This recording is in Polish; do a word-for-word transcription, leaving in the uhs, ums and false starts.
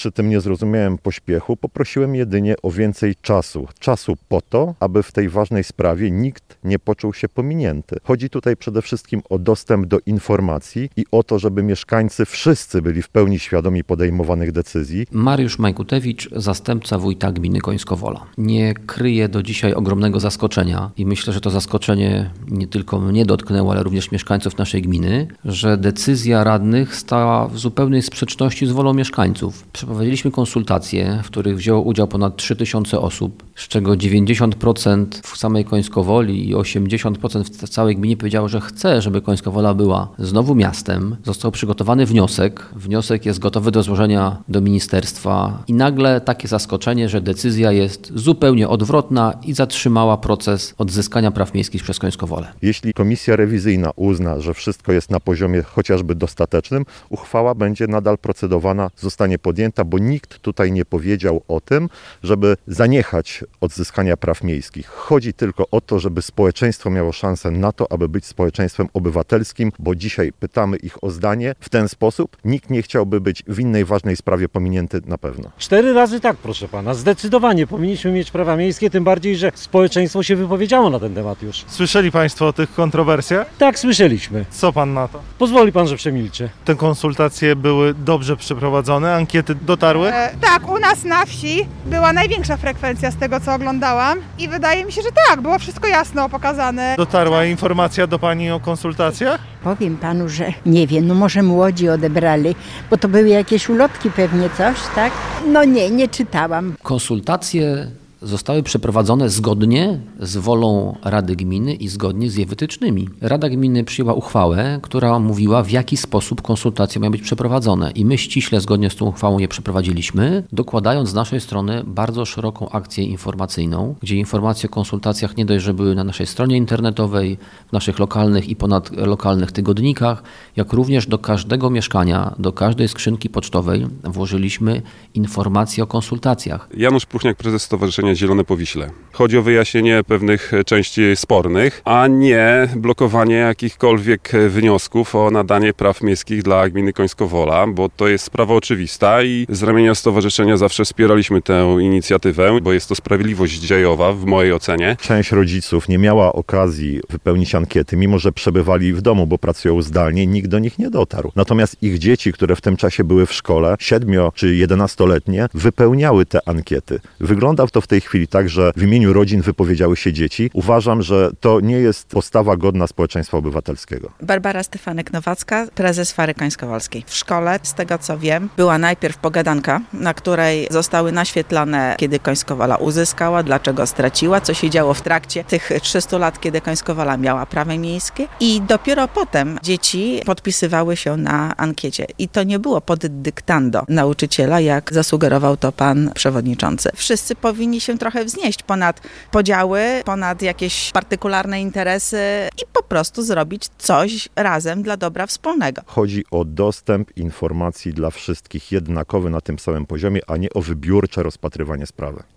przy tym nie zrozumiałem pośpiechu, poprosiłem jedynie o więcej czasu. Czasu po to, aby w tej ważnej sprawie nikt nie poczuł się pominięty. Chodzi tutaj przede wszystkim o dostęp do informacji i o to, żeby mieszkańcy wszyscy byli w pełni świadomi podejmowanych decyzji. Mariusz Majkutewicz, zastępca wójta gminy Końskowola. Nie kryje do dzisiaj ogromnego zaskoczenia i myślę, że to zaskoczenie nie tylko mnie dotknęło, ale również mieszkańców naszej gminy, że decyzja radnych stała w zupełnej sprzeczności z wolą mieszkańców. Przeprowadziliśmy konsultacje, w których wzięło udział ponad trzy tysiące osób, z czego dziewięćdziesiąt procent w samej Końskowoli i osiemdziesiąt procent w całej gminie powiedziało, że chce, żeby Końskowola była znowu miastem. Został przygotowany wniosek. Wniosek jest gotowy do złożenia do ministerstwa i nagle takie zaskoczenie, że decyzja jest zupełnie odwrotna i zatrzymała proces odzyskania praw miejskich przez Końskowolę. Jeśli komisja rewizyjna uzna, że wszystko jest na poziomie chociażby dostatecznym, uchwała będzie nadal procedowana, zostanie podjęta, bo nikt tutaj nie powiedział o tym, żeby zaniechać odzyskania praw miejskich. Chodzi tylko o to, żeby społeczeństwo miało szansę na to, aby być społeczeństwem obywatelskim, bo dzisiaj pytamy ich o zdanie w ten sposób. Nikt nie chciałby być w innej ważnej sprawie pominięty na pewno. Cztery razy tak, proszę pana. Zdecydowanie powinniśmy mieć prawa miejskie, tym bardziej, że społeczeństwo się wypowiedziało na ten temat już. Słyszeli państwo o tych kontrowersjach? Tak, słyszeliśmy. Co pan na to? Pozwoli pan, że przemilczę. Te konsultacje były dobrze przeprowadzone, ankiety dotarły? E, tak, u nas na wsi była największa frekwencja z tego, co oglądałam i wydaje mi się, że tak, było wszystko jasno pokazane. Dotarła informacja do pani o konsultacjach? Powiem panu, że nie wiem, no może młodzi odebrali, bo to były jakieś ulotki pewnie coś, tak? No nie, nie czytałam. Konsultacje zostały przeprowadzone zgodnie z wolą Rady Gminy i zgodnie z jej wytycznymi. Rada Gminy przyjęła uchwałę, która mówiła, w jaki sposób konsultacje mają być przeprowadzone i my ściśle zgodnie z tą uchwałą je przeprowadziliśmy, dokładając z naszej strony bardzo szeroką akcję informacyjną, gdzie informacje o konsultacjach nie dość, że były na naszej stronie internetowej, w naszych lokalnych i ponadlokalnych tygodnikach, jak również do każdego mieszkania, do każdej skrzynki pocztowej włożyliśmy informacje o konsultacjach. Janusz Puchniak, prezes Stowarzyszenia Zielone Powiśle. Chodzi o wyjaśnienie pewnych części spornych, a nie blokowanie jakichkolwiek wniosków o nadanie praw miejskich dla gminy Końskowola, bo to jest sprawa oczywista i z ramienia stowarzyszenia zawsze wspieraliśmy tę inicjatywę, bo jest to sprawiedliwość dziejowa w mojej ocenie. Część rodziców nie miała okazji wypełnić ankiety, mimo że przebywali w domu, bo pracują zdalnie, nikt do nich nie dotarł. Natomiast ich dzieci, które w tym czasie były w szkole, siedmio czy jedenastoletnie, wypełniały te ankiety. Wygląda to w tej chwili tak, że w imieniu rodzin wypowiedziały się dzieci. Uważam, że to nie jest postawa godna społeczeństwa obywatelskiego. Barbara Stefanek-Nowacka, prezes Fary Końskowolskiej. W szkole, z tego co wiem, była najpierw pogadanka, na której zostały naświetlone, kiedy Końskowola uzyskała, dlaczego straciła, co się działo w trakcie tych trzystu lat, kiedy Końskowola miała prawa miejskie i dopiero potem dzieci podpisywały się na ankiecie. I to nie było pod dyktando nauczyciela, jak zasugerował to pan przewodniczący. Wszyscy powinni się trochę wznieść ponad podziały, ponad jakieś partykularne interesy i po prostu zrobić coś razem dla dobra wspólnego. Chodzi o dostęp informacji dla wszystkich jednakowy na tym samym poziomie, a nie o wybiórcze rozpatrywanie sprawy.